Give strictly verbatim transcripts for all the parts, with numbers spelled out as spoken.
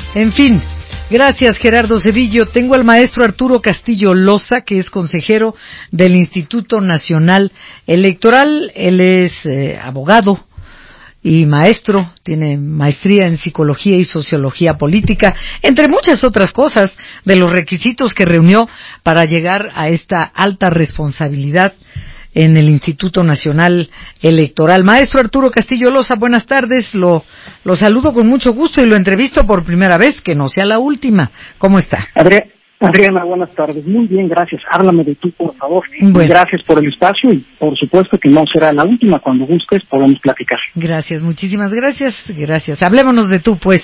En fin, gracias Gerardo Cedillo. Tengo al maestro Arturo Castillo Loza, que es consejero del Instituto Nacional Electoral. Él es eh, abogado y maestro, tiene maestría en Psicología y Sociología Política, entre muchas otras cosas, de los requisitos que reunió para llegar a esta alta responsabilidad en el Instituto Nacional Electoral. Maestro Arturo Castillo Loza, buenas tardes, lo, lo saludo con mucho gusto y lo entrevisto por primera vez, que no sea la última. ¿Cómo está? Adriana, Adriana, buenas tardes. Muy bien, gracias. Háblame de tú, por favor. Bueno. Gracias por el espacio y por supuesto que no será la última. Cuando gustes podemos platicar. Gracias, muchísimas gracias. Gracias. Hablémonos de tú, pues.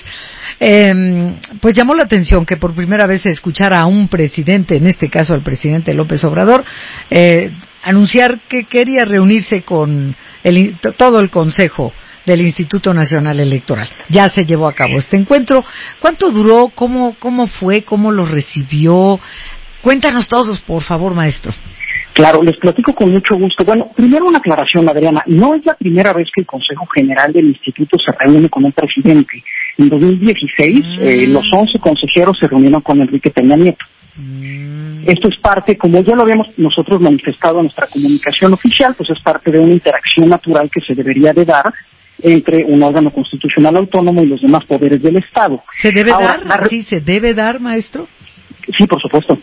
Eh, pues llamó la atención que por primera vez se escuchara a un presidente, en este caso al presidente López Obrador, eh, anunciar que quería reunirse con el, todo el Consejo del Instituto Nacional Electoral. Ya se llevó a cabo este encuentro. ¿Cuánto duró? ¿Cómo, cómo fue? ¿Cómo lo recibió? Cuéntanos todos, por favor, maestro. Claro, les platico con mucho gusto. Bueno, primero una aclaración, Adriana. No es la primera vez que el Consejo General del Instituto se reúne con un presidente. En dos mil dieciséis, mm. eh, los once consejeros se reunieron con Enrique Peña Nieto. Mm. Esto es parte, como ya lo habíamos nosotros manifestado en nuestra comunicación oficial, pues es parte de una interacción natural que se debería de dar entre un órgano constitucional autónomo y los demás poderes del Estado. ¿Se debe Ahora, dar? La... ¿Sí se debe dar, maestro? Sí, por supuesto.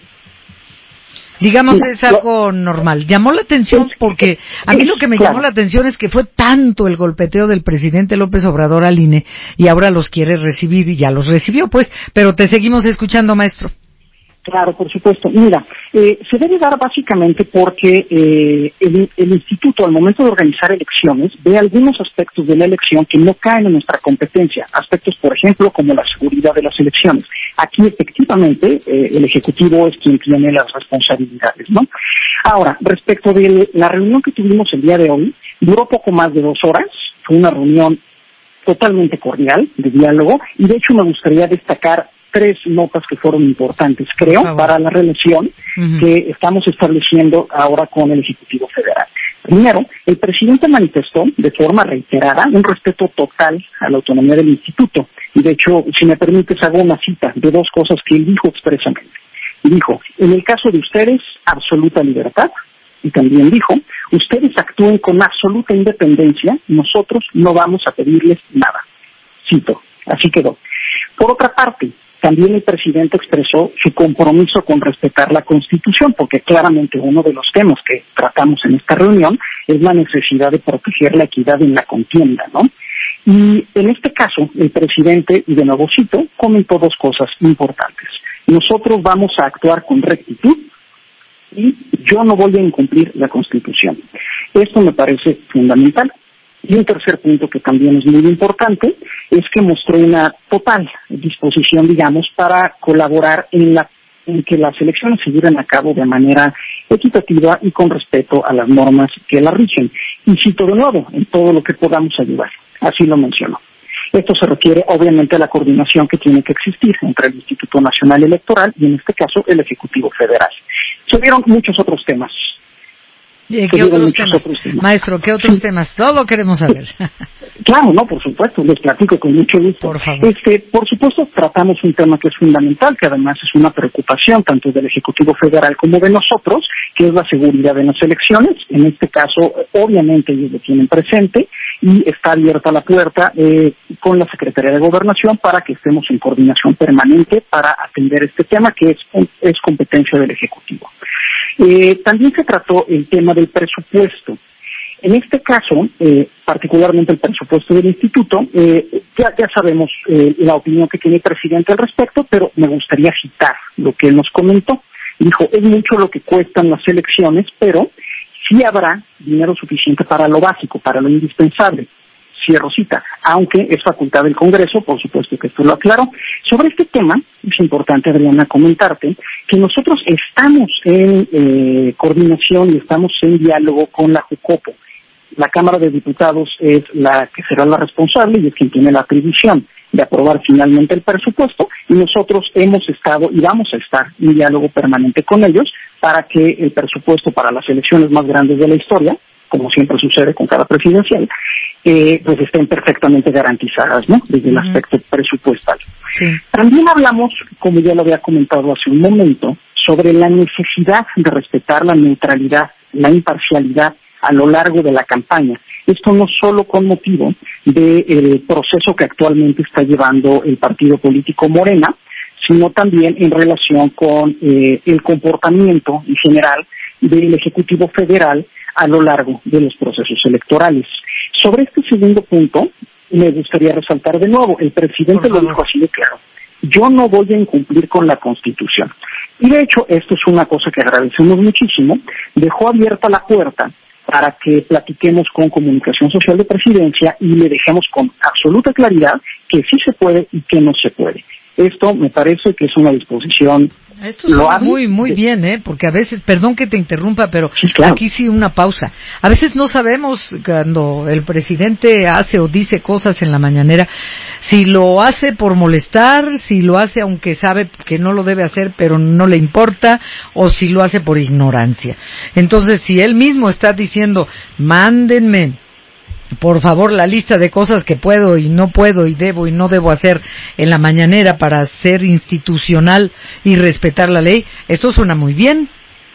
Digamos, sí, es algo lo... normal. Llamó la atención porque a mí lo que me claro. llamó la atención es que fue tanto el golpeteo del presidente López Obrador al I N E y ahora los quiere recibir y ya los recibió, pues, pero te seguimos escuchando, maestro. Claro, por supuesto. Mira, eh, se debe dar básicamente porque eh, el, el instituto, al momento de organizar elecciones, ve algunos aspectos de la elección que no caen en nuestra competencia. Aspectos, por ejemplo, como la seguridad de las elecciones. Aquí, efectivamente, eh, el Ejecutivo es quien tiene las responsabilidades, ¿no? Ahora, respecto de la reunión que tuvimos el día de hoy, duró poco más de dos horas. Fue una reunión totalmente cordial, de diálogo, y de hecho me gustaría destacar tres notas que fueron importantes, creo, para la relación uh-huh. que estamos estableciendo ahora con el Ejecutivo Federal. Primero, el presidente manifestó de forma reiterada un respeto total a la autonomía del instituto. Y de hecho, si me permites, hago una cita de dos cosas que él dijo expresamente. Dijo, en el caso de ustedes, absoluta libertad. Y también dijo, ustedes actúen con absoluta independencia, nosotros no vamos a pedirles nada. Cito, así quedó. Por otra parte, también el presidente expresó su compromiso con respetar la Constitución, porque claramente uno de los temas que tratamos en esta reunión es la necesidad de proteger la equidad en la contienda, ¿no? Y en este caso, el presidente, y de nuevo cito, comentó dos cosas importantes. Nosotros vamos a actuar con rectitud y yo no voy a incumplir la Constitución. Esto me parece fundamental. Y un tercer punto que también es muy importante es que mostró una total disposición, digamos, para colaborar en la en que las elecciones se lleven a cabo de manera equitativa y con respeto a las normas que la rigen. Y cito de nuevo, en todo lo que podamos ayudar. Así lo mencionó. Esto se refiere, obviamente, a la coordinación que tiene que existir entre el Instituto Nacional Electoral y, en este caso, el Ejecutivo Federal. Se vieron muchos otros temas. ¿Y qué otros temas? otros temas? Maestro, ¿qué otros sí. temas? Todo lo queremos saber. Claro, no, por supuesto, les platico con mucho gusto. Por favor. Este, por supuesto, tratamos un tema que es fundamental, que además es una preocupación tanto del Ejecutivo Federal como de nosotros, que es la seguridad en las elecciones. En este caso, obviamente, ellos lo tienen presente y está abierta la puerta eh, con la Secretaría de Gobernación para que estemos en coordinación permanente para atender este tema que es, es competencia del Ejecutivo. Eh, también se trató el tema del presupuesto. En este caso, eh, particularmente el presupuesto del instituto, eh, ya, ya sabemos eh, la opinión que tiene el presidente al respecto, pero me gustaría citar lo que él nos comentó. Dijo, es mucho lo que cuestan las elecciones, pero sí habrá dinero suficiente para lo básico, para lo indispensable. Cierro cita, aunque es facultad del Congreso, por supuesto que esto lo aclaró. Sobre este tema, es importante, Adriana, comentarte que nosotros estamos en eh, coordinación y estamos en diálogo con la Jucopo. La Cámara de Diputados es la que será la responsable y es quien tiene la atribución de aprobar finalmente el presupuesto, y nosotros hemos estado y vamos a estar en diálogo permanente con ellos para que el presupuesto para las elecciones más grandes de la historia, como siempre sucede con cada presidencial, eh, pues estén perfectamente garantizadas, ¿no? Desde el uh-huh. aspecto presupuestal. Sí. También hablamos, como ya lo había comentado hace un momento, sobre la necesidad de respetar la neutralidad, la imparcialidad a lo largo de la campaña. Esto no solo con motivo del proceso que actualmente está llevando el partido político Morena, sino también en relación con eh, el comportamiento en general del Ejecutivo Federal a lo largo de los procesos electorales. Sobre este segundo punto, me gustaría resaltar de nuevo, el presidente lo dijo así de claro: yo no voy a incumplir con la Constitución. Y de hecho, esto es una cosa que agradecemos muchísimo, dejó abierta la puerta para que platiquemos con Comunicación Social de Presidencia y le dejemos con absoluta claridad que sí se puede y que no se puede. Esto me parece que es una disposición Esto suena muy, muy bien, ¿eh? Porque a veces, perdón que te interrumpa, pero sí, claro. Aquí sí una pausa. A veces no sabemos cuando el presidente hace o dice cosas en la mañanera, si lo hace por molestar, si lo hace aunque sabe que no lo debe hacer, pero no le importa, o si lo hace por ignorancia. Entonces, si él mismo está diciendo, mándenme, por favor, la lista de cosas que puedo y no puedo y debo y no debo hacer en la mañanera para ser institucional y respetar la ley, esto suena muy bien.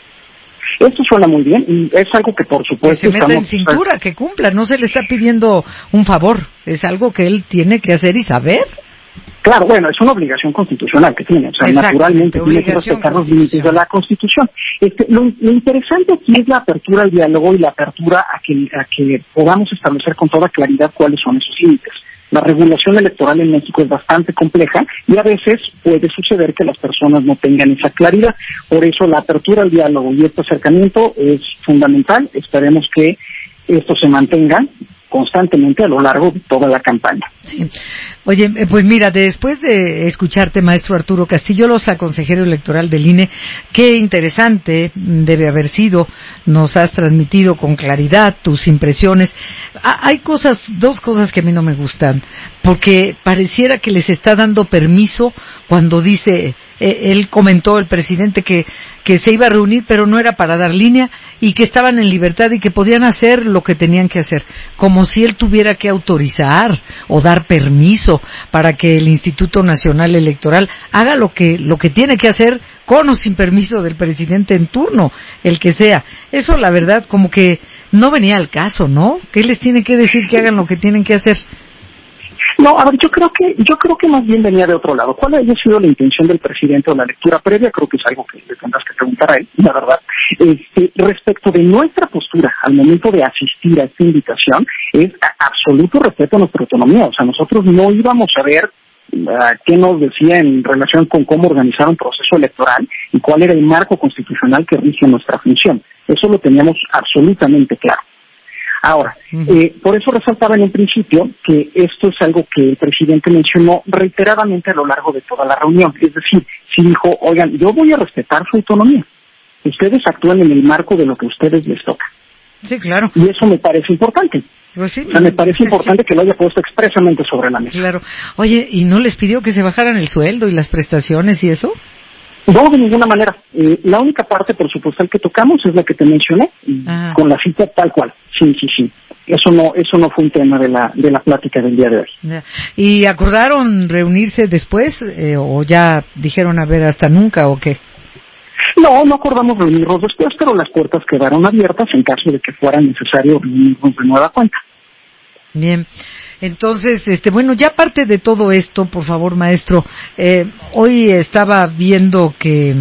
Esto suena muy bien y es algo que por supuesto... Que se meta estamos... en cintura, que cumpla, no se le está pidiendo un favor, es algo que él tiene que hacer y saber. Claro, bueno, es una obligación constitucional que tiene, o sea, naturalmente tiene que respetar los límites de la Constitución. Este, lo, lo interesante aquí es la apertura al diálogo y la apertura a que, a que podamos establecer con toda claridad cuáles son esos límites. La regulación electoral en México es bastante compleja y a veces puede suceder que las personas no tengan esa claridad. Por eso la apertura al diálogo y este acercamiento es fundamental. Esperemos que esto se mantenga constantemente a lo largo de toda la campaña. Sí. Oye, pues mira, después de escucharte, maestro Arturo Castillo Loza, consejero electoral del I N E, qué interesante debe haber sido, nos has transmitido con claridad tus impresiones. Ah, hay cosas, dos cosas que a mí no me gustan, porque pareciera que les está dando permiso cuando dice, eh, él comentó, el presidente, que que se iba a reunir, pero no era para dar línea, y que estaban en libertad y que podían hacer lo que tenían que hacer, como si él tuviera que autorizar o dar permiso para que el Instituto Nacional Electoral haga lo que lo que tiene que hacer con o sin permiso del presidente en turno, el que sea. Eso, la verdad, como que no venía al caso, ¿no? ¿Qué les tiene que decir que hagan lo que tienen que hacer? No, a ver, yo creo que yo creo que más bien venía de otro lado. ¿Cuál haya sido la intención del presidente o la lectura previa? Creo que es algo que le tendrás que preguntar a él, la verdad. Este, respecto de nuestra postura al momento de asistir a esta invitación, es a absoluto respeto a nuestra autonomía. O sea, nosotros no íbamos a ver uh, qué nos decía en relación con cómo organizar un proceso electoral y cuál era el marco constitucional que rige nuestra función. Eso lo teníamos absolutamente claro. Ahora, eh, por eso resaltaba en un principio que esto es algo que el presidente mencionó reiteradamente a lo largo de toda la reunión. Es decir, si dijo, oigan, yo voy a respetar su autonomía. Ustedes actúan en el marco de lo que a ustedes les toca. Sí, claro. Y eso me parece importante. Pues sí, o sea, me parece importante sí. que lo haya puesto expresamente sobre la mesa. Claro. Oye, ¿y no les pidió que se bajaran el sueldo y las prestaciones y eso? No, de ninguna manera. Eh, la única parte presupuestal que tocamos es la que te mencioné, Ajá. con la cita tal cual. Sí, sí, sí. Eso no, eso no fue un tema de la de la plática del día de hoy. Ya. ¿Y acordaron reunirse después eh, o ya dijeron a ver hasta nunca o qué? No, no acordamos reunirnos después, pero las puertas quedaron abiertas en caso de que fuera necesario reunirnos de nueva cuenta. Bien. Entonces, este, bueno, ya aparte de todo esto, por favor, maestro, eh, hoy estaba viendo que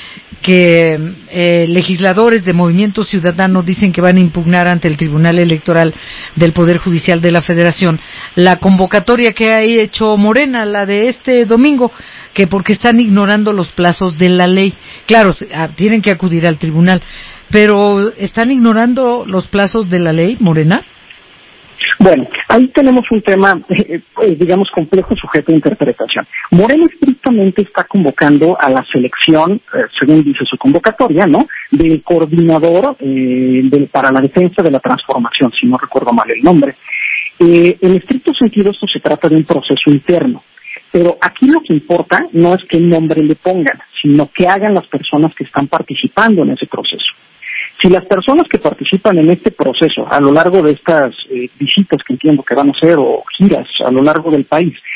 que eh, legisladores de Movimiento Ciudadano dicen que van a impugnar ante el Tribunal Electoral del Poder Judicial de la Federación la convocatoria que ha hecho Morena, la de este domingo, que porque están ignorando los plazos de la ley. Claro, tienen que acudir al tribunal, pero ¿están ignorando los plazos de la ley, Morena? Bueno, ahí tenemos un tema, eh, eh, digamos, complejo sujeto a interpretación. Morena estrictamente está convocando a la selección, eh, según dice su convocatoria, ¿no?, del coordinador eh, del, para la defensa de la transformación, si no recuerdo mal el nombre. Eh, en estricto sentido, esto se trata de un proceso interno. Pero aquí lo que importa no es qué nombre le pongan, sino qué hagan las personas que están participando en ese proceso. Si las personas que participan en este proceso, a lo largo de estas eh, visitas que entiendo que van a hacer, o giras a lo largo del país,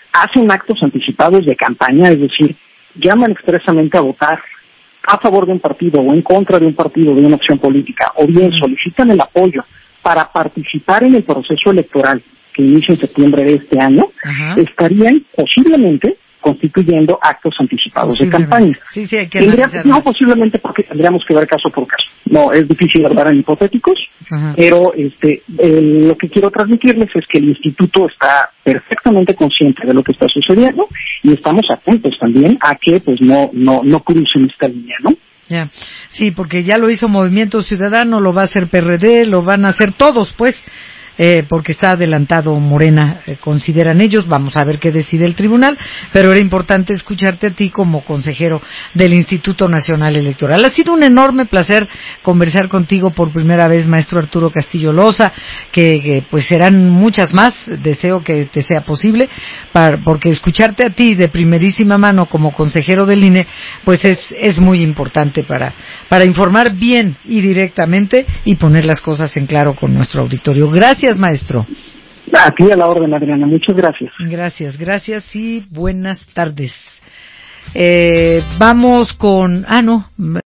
hacen actos anticipados de campaña, es decir, llaman expresamente a votar a favor de un partido o en contra de un partido, de una opción política, o bien solicitan el apoyo para participar en el proceso electoral que inicia en septiembre de este año, Ajá. estarían posiblemente constituyendo actos anticipados de campaña. Sí, sí, hay que Tendría, no posiblemente porque tendríamos que ver caso por caso. No, es difícil hablar en hipotéticos, Ajá. pero este eh, lo que quiero transmitirles es que el instituto está perfectamente consciente de lo que está sucediendo y estamos atentos también a que pues no no no crucen esta línea, ¿no? Ya, sí, porque ya lo hizo Movimiento Ciudadano, lo va a hacer P R D, lo van a hacer todos, pues. Eh, porque está adelantado Morena, eh, consideran ellos, vamos a ver qué decide el tribunal, pero era importante escucharte a ti como consejero del Instituto Nacional Electoral. Ha sido un enorme placer conversar contigo por primera vez, maestro Arturo Castillo Loza, que, que pues serán muchas más, deseo que te sea posible, para, porque escucharte a ti de primerísima mano como consejero del I N E, pues es, es muy importante para, para informar bien y directamente y poner las cosas en claro con nuestro auditorio. Gracias. Gracias, maestro. Aquí a la orden, Adriana. Muchas gracias. Gracias, gracias y buenas tardes. Eh, vamos con... Ah, no.